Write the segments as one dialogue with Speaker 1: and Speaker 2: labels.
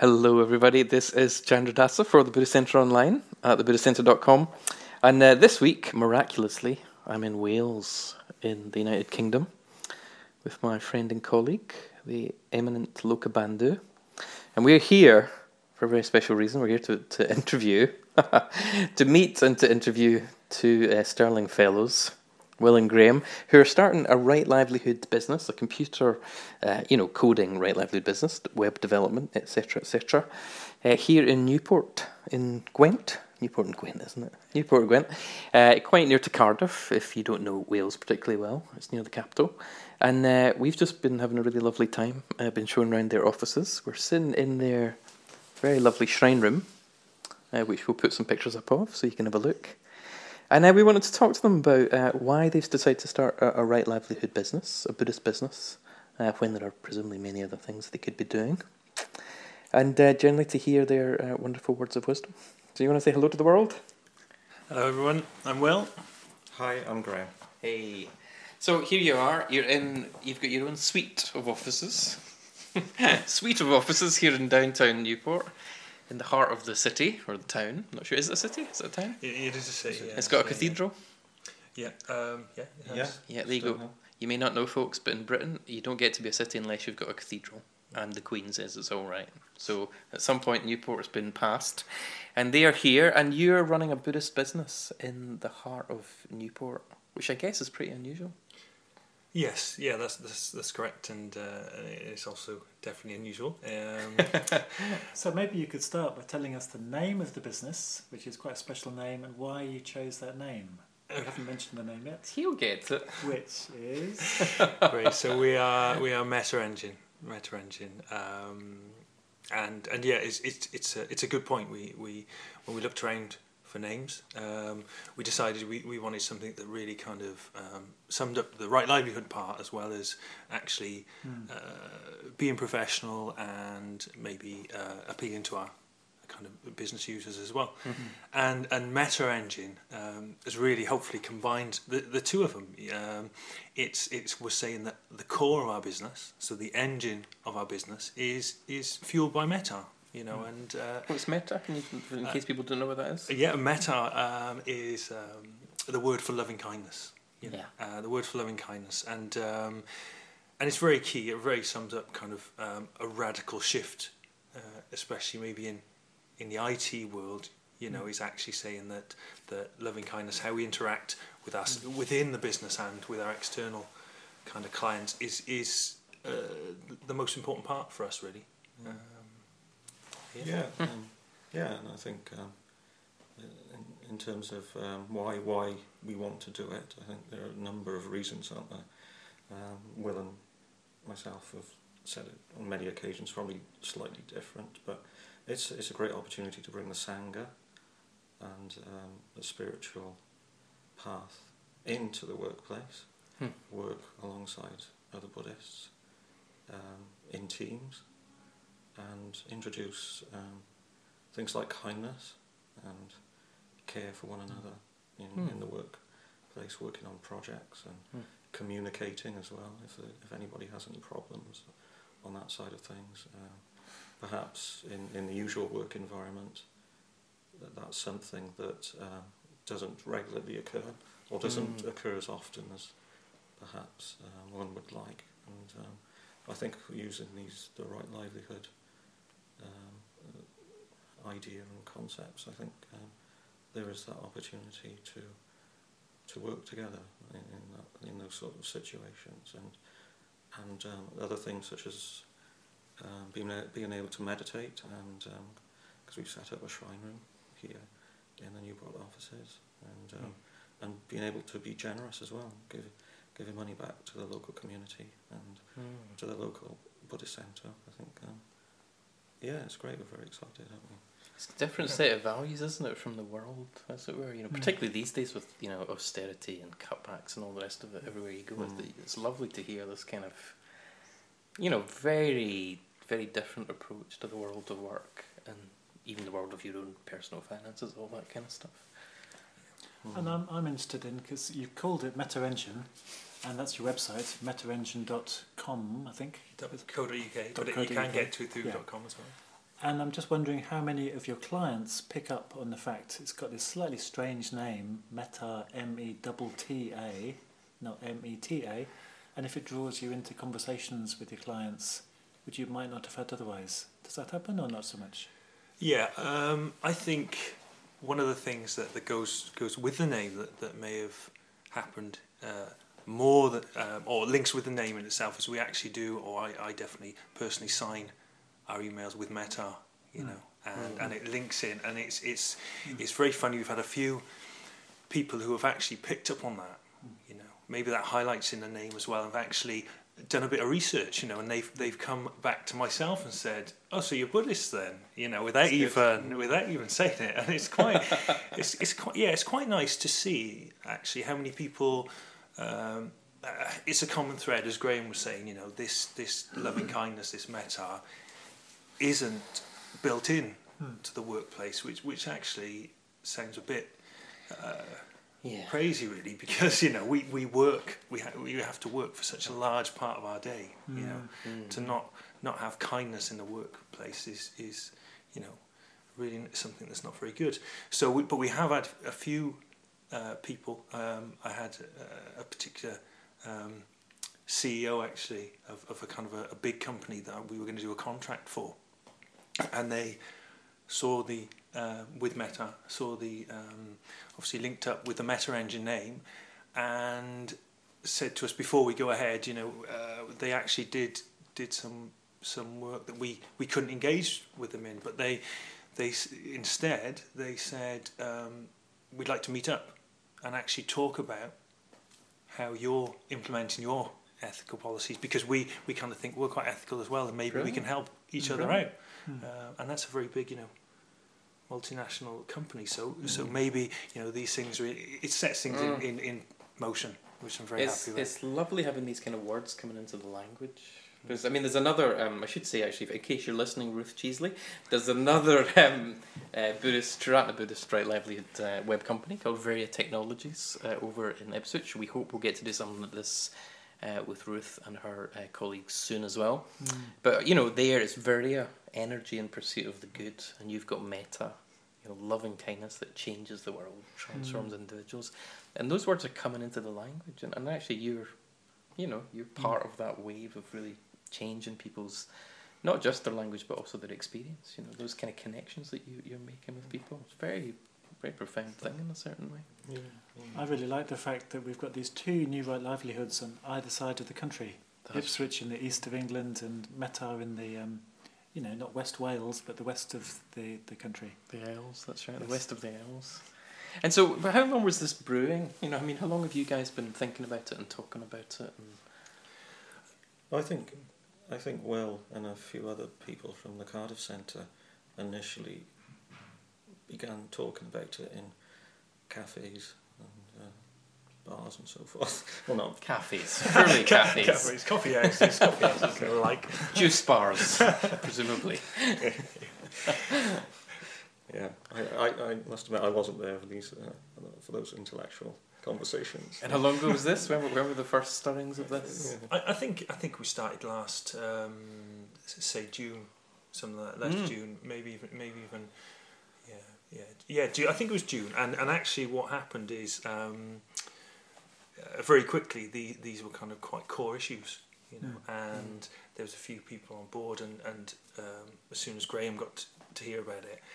Speaker 1: Hello, everybody. This is Chandra Dasa for the Buddhist Centre Online at thebuddhistcentre.com. And this week, miraculously, I'm in Wales in the United Kingdom with my friend and colleague, the eminent Loka Bandhu. And we're here for a very special reason. We're here to interview, to meet and to interview two Sterling Fellows, Will and Graham, who are starting a right livelihood business, a computer, coding right livelihood business, web development, etc., here in Newport in Gwent. Newport in Gwent, isn't it? Newport Gwent. Quite near to Cardiff, if you don't know Wales particularly well. It's near the capital. And we've just been having a really lovely time. Been showing around their offices. We're sitting in their very lovely shrine room, which we'll put some pictures up of so you can have a look. And we wanted to talk to them about why they've decided to start a right livelihood business, a Buddhist business, when there are presumably many other things they could be doing. And generally to hear their wonderful words of wisdom. Do you want to say hello to the world?
Speaker 2: Hello everyone, I'm Will.
Speaker 3: Hi, I'm Graham.
Speaker 1: Hey. So here you are, you've got your own suite of offices. Suite of offices here in downtown Newport. In the heart of the city, or the town. I'm not sure, is it a city? Is it a town?
Speaker 2: It is a city, yeah.
Speaker 1: It's got a cathedral?
Speaker 2: Yeah, it has.
Speaker 1: Yeah, there you go. You may not know, folks, but in Britain, you don't get to be a city unless you've got a cathedral. And the Queen says it's all right. So at some point, Newport has been passed. And they are here, and you're running a Buddhist business in the heart of Newport, which I guess is pretty unusual.
Speaker 2: Yes, yeah, that's correct, and it's also definitely unusual.
Speaker 4: So maybe you could start by telling us the name of the business, which is quite a special name, and why you chose that name. We haven't mentioned the name yet.
Speaker 1: He'll get it.
Speaker 4: Which is
Speaker 2: Great. So we are Meta Engine, and yeah, it's a good point. We when we looked around for names, we decided we wanted something that really kind of summed up the right livelihood part, as well as actually being professional and maybe appealing to our kind of business users as well. Mm-hmm. And Meta Engine has really hopefully combined the two of them. We're saying that the core of our business, so the engine of our business, is fueled by Meta. And
Speaker 1: what's Meta? Can you, in case people don't know what that is?
Speaker 2: Yeah, Meta is the word for loving kindness. The word for loving kindness, and it's very key. It very sums up kind of a radical shift, especially maybe in the IT world. Is actually saying that loving kindness, how we interact with us within the business and with our external kind of clients, is the most important part for us, really.
Speaker 3: And I think in terms of why we want to do it, I think there are a number of reasons, aren't there? Will and myself have said it on many occasions, probably slightly different, but it's a great opportunity to bring the Sangha and the spiritual path into the workplace, work alongside other Buddhists in teams, and introduce things like kindness and care for one another in the workplace, working on projects and communicating as well. If anybody has any problems on that side of things, perhaps in the usual work environment, that's something that doesn't regularly occur, or doesn't occur as often as perhaps one would like. And I think using the right livelihood idea and concepts, I think there is that opportunity to work together in those sort of situations, and other things such as being able to meditate, and because we've set up a shrine room here in the Newport offices, and being able to be generous as well, giving money back to the local community and to the local Buddhist centre. I think it's great. We're very excited, aren't we?
Speaker 1: It's a different set of values, isn't it, from the world, as it were? Particularly these days with austerity and cutbacks and all the rest of it. Everywhere you go, it's lovely to hear this kind of very, very different approach to the world of work and even the world of your own personal finances, all that kind of stuff.
Speaker 4: And I'm interested in, because you've called it Meta Engine, and that's your website, metaengine.com, I think.
Speaker 2: .co.uk, but you can get to through .com as well.
Speaker 4: And I'm just wondering how many of your clients pick up on the fact it's got this slightly strange name, Meta, M-E-T-T-A, not M-E-T-A, and if it draws you into conversations with your clients which you might not have had otherwise. Does that happen or not so much?
Speaker 2: Yeah, I think one of the things that goes with the name that may have happened more than, or links with the name in itself, is we actually do, or I definitely personally sign our emails with Meta, you know, and it links in, and it's very funny. We've had a few people who have actually picked up on that, you know, maybe that highlights in the name as well, have actually done a bit of research, you know, and they've come back to myself and said, "Oh, so you're Buddhist then?" You know, without even saying it, and it's quite, it's quite nice to see actually how many people. It's a common thread, as Graham was saying. You know, this loving kindness, this metta, isn't built in to the workplace, which actually sounds a bit. Crazy, really, because you know we work, we have to work for such a large part of our day. You know, to not have kindness in the workplace is you know really something that's not very good. So, but we have had a few people. I had a particular CEO actually of a kind of a big company that we were going to do a contract for, and they saw the with Meta, saw the obviously linked up with the Meta engine name, and said to us before we go ahead, you know, they actually did some work that we couldn't engage with them in, but they instead they said we'd like to meet up and actually talk about how you're implementing your ethical policies, because we kind of think we're quite ethical as well, and maybe we can help each other out. And that's a very big, you know, multinational company. So maybe, you know, these things really, it sets things in motion, which I'm very happy with.
Speaker 1: It's lovely having these kind of words coming into the language. Because, I mean, there's another, I should say actually, in case you're listening, Ruth Cheesley, there's another Triratna Buddhist Right Livelihood web company called Varia Technologies over in Ipswich. We hope we'll get to do something like this with Ruth and her colleagues soon as well. But, you know, there it's Varia, energy in pursuit of the good, and you've got Metta, you know, loving kindness that changes the world, transforms individuals. And those words are coming into the language, and actually you're part of that wave of really changing people's, not just their language but also their experience, you know, those kind of connections that you're making with people. It's a very, very profound thing in a certain way.
Speaker 4: I really like the fact that we've got these two New Right Livelihoods on either side of the country. Ipswich in the east of England and Meta in the you know, not West Wales but the west of the country.
Speaker 1: The Isles, that's right, the west of the Isles. And so how long was this brewing? You know, I mean, how long have you guys been thinking about it and talking about it?
Speaker 3: I think Will and a few other people from the Cardiff Centre initially began talking about it in cafes and bars and so forth. Well, not
Speaker 1: cafes, surely cafes.
Speaker 2: Coffee houses, like
Speaker 1: juice bars, presumably.
Speaker 3: Yeah, I must admit I wasn't there for these for those intellectual conversations.
Speaker 1: And how long ago was this? When were the first stirrings of this?
Speaker 2: Yeah. I think we started last say June, something like that. Last June, maybe even June, I think it was June. And actually, what happened is very quickly these were kind of quite core issues, you know, and there was a few people on board, and as soon as Graham got to hear about it.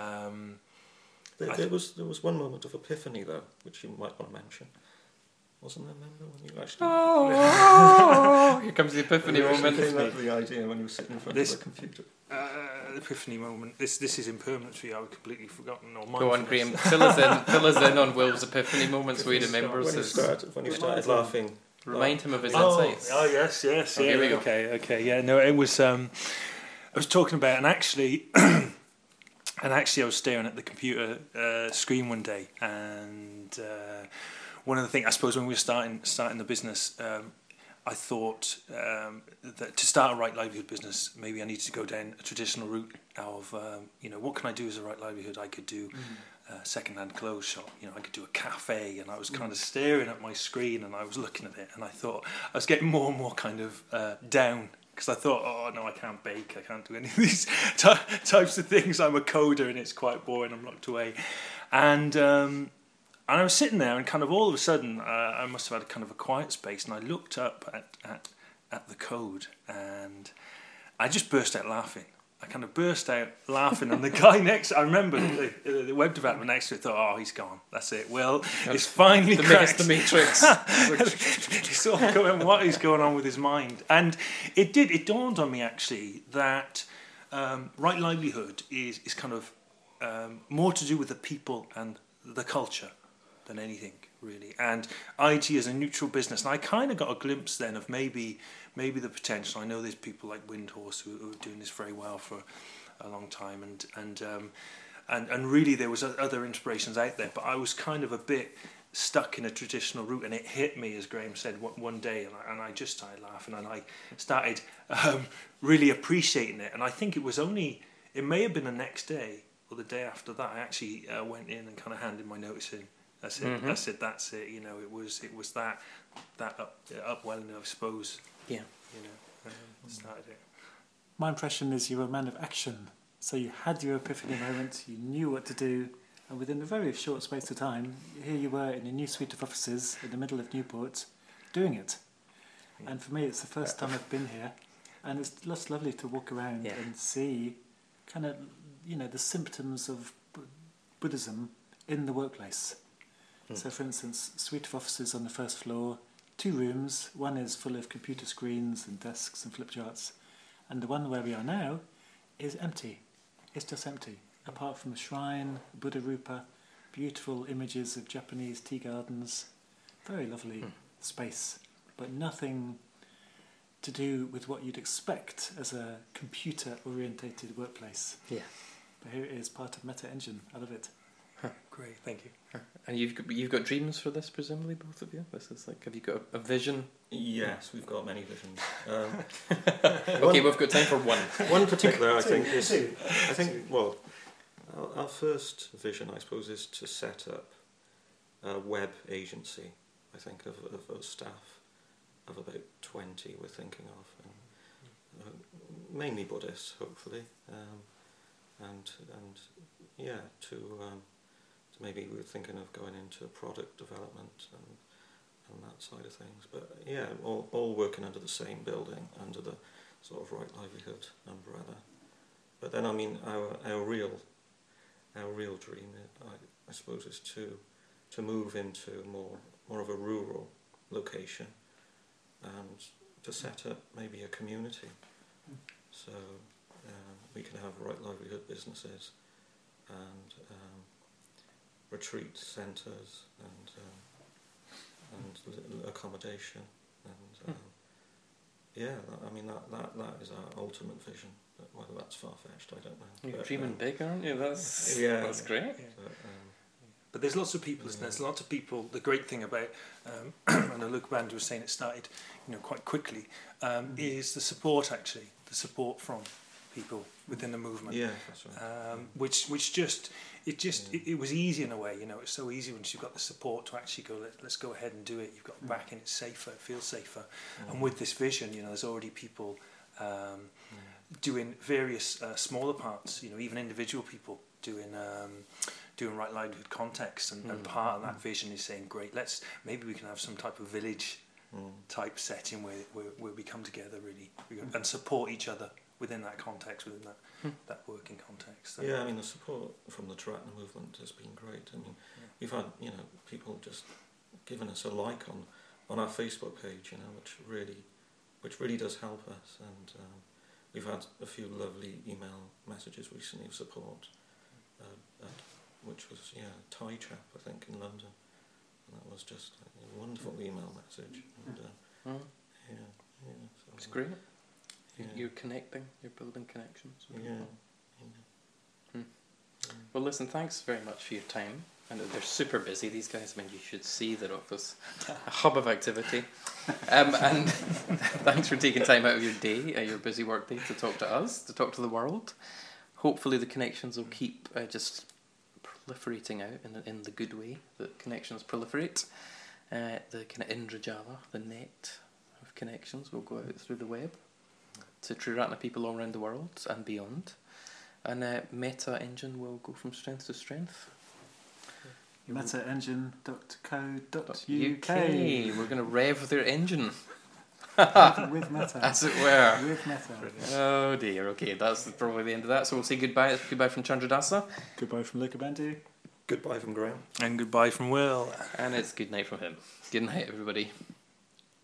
Speaker 3: There was one moment of epiphany though, which you might want to mention. Wasn't there? Remember when you actually?
Speaker 1: Oh, here comes the epiphany moment.
Speaker 3: Came up with the idea when you were sitting in front of the computer.
Speaker 2: The epiphany moment. This is impermanent for you. I've completely forgotten. Or
Speaker 1: go on, Graham. Fill us in on Will's epiphany moments. So he remembers
Speaker 3: when you started laughing.
Speaker 1: Remind him of his insights.
Speaker 2: Oh yes.
Speaker 1: Okay, here we go.
Speaker 2: Okay. Yeah. No, it was. I was talking about, and actually. And actually, I was staring at the computer screen one day, and one of the things, I suppose, when we were starting the business, I thought that to start a right livelihood business, maybe I needed to go down a traditional route of, you know, what can I do as a right livelihood? I could do a second-hand clothes shop, you know, I could do a cafe, and I was kind of staring at my screen, and I was looking at it, and I thought I was getting more and more kind of down because I thought, oh no, I can't bake, I can't do any of these types of things. I'm a coder and it's quite boring. I'm locked away, and I was sitting there, and kind of all of a sudden, I must have had a kind of a quiet space, and I looked up at the code, and I just burst out laughing. I kind of burst out laughing, and the guy I remember the web developer next to it thought, oh, he's gone. That's it. Will, it's finally cracked.
Speaker 1: The Matrix.
Speaker 2: It's all going, what is going on with his mind? And it dawned on me, actually, that Right Livelihood is kind of more to do with the people and the culture than anything, really. And IT is a neutral business, and I kind of got a glimpse then of maybe the potential. I know there's people like Windhorse who are doing this very well for a long time, and really there was other inspirations out there, but I was kind of a bit stuck in a traditional route, and it hit me, as Graham said, one day, and I just started laughing, and I started really appreciating it. And I think it may have been the next day or the day after that, I actually went in and kind of handed my notice in. That's it. Mm-hmm. That's it. You know, it was that upwelling, I suppose.
Speaker 1: Yeah.
Speaker 2: You know, started it.
Speaker 4: My impression is you were a man of action. So you had your epiphany moment, you knew what to do, and within a very short space of time, here you were in a new suite of offices in the middle of Newport, doing it. Yeah. And for me, it's the first time I've been here, and it's just lovely to walk around and see kind of, you know, the symptoms of Buddhism in the workplace. So, for instance, suite of offices on the first floor, 2 rooms. One is full of computer screens and desks and flip charts, and the one where we are now is empty. It's just empty, apart from a shrine, Buddha Rupa, beautiful images of Japanese tea gardens, very lovely space, but nothing to do with what you'd expect as a computer-orientated workplace.
Speaker 1: Yeah.
Speaker 4: But here it is, part of Meta Engine. I love it.
Speaker 2: Great, thank you.
Speaker 1: And you've got dreams for this, presumably, both of you? This is like, have you got a vision?
Speaker 3: Yes, we've got many visions.
Speaker 1: Okay, we've got time for one.
Speaker 3: One particular, I think, is... I think, well, our first vision, I suppose, is to set up a web agency, I think, of a staff of about 20 we're thinking of. And, mainly Buddhists, hopefully. To maybe we're thinking of going into product development and that side of things. But yeah, all working under the same building, under the sort of Right Livelihood umbrella. But then, I mean, our real dream, I suppose, is to move into more of a rural location and to set up maybe a community. So we can have Right Livelihood businesses and retreat centres and accommodation and I mean that is our ultimate vision. Whether that's far-fetched, I don't know.
Speaker 1: You're dreaming big, aren't you? That's great.
Speaker 2: Yeah. But there's lots of people, isn't there? There's lots of people. The great thing about, and Luke Band was saying it started, quite quickly, is the support, actually, the support from people within the movement.
Speaker 3: Yeah, that's right.
Speaker 2: Which it was easy in a way. It's so easy once you've got the support to actually go. Let's go ahead and do it. You've got backing. It's safer. It feels safer. And with this vision, there's already people doing various smaller parts. Even individual people doing Right Livelihood context, and part of that vision is saying, great, maybe we can have some type of village type setting where we come together really and support each other within that context, within that working context. So.
Speaker 3: Yeah, I mean, the support from the Taratna movement has been great. I mean, we've had people just giving us a like on our Facebook page, which really does help us, and we've had a few lovely email messages recently of support. Which was Thai chap, I think, in London, and that was just a wonderful email message. And, so
Speaker 1: it's great. You're connecting. You're building connections. Well, listen. Thanks very much for your time. I know they're super busy. These guys. I mean, you should see their office, a hub of activity. And thanks for taking time out of your day, your busy work day, to talk to us, to talk to the world. Hopefully, the connections will keep just proliferating out in the good way that connections proliferate. The kind of Indrajala, the net of connections will go out through the web. to Triratna people all around the world and beyond. And Meta Engine will go from strength to strength.
Speaker 4: Metaengine.co.uk.
Speaker 1: We're going to rev their engine.
Speaker 4: with Meta.
Speaker 1: As it were.
Speaker 4: With Meta.
Speaker 1: Oh dear, okay, that's probably the end of that. So we'll say goodbye. Goodbye from Chandradasa.
Speaker 4: Goodbye from Luca Bendu.
Speaker 3: Goodbye from Graham.
Speaker 2: And goodbye from Will.
Speaker 1: And it's good night from him. Good night, everybody.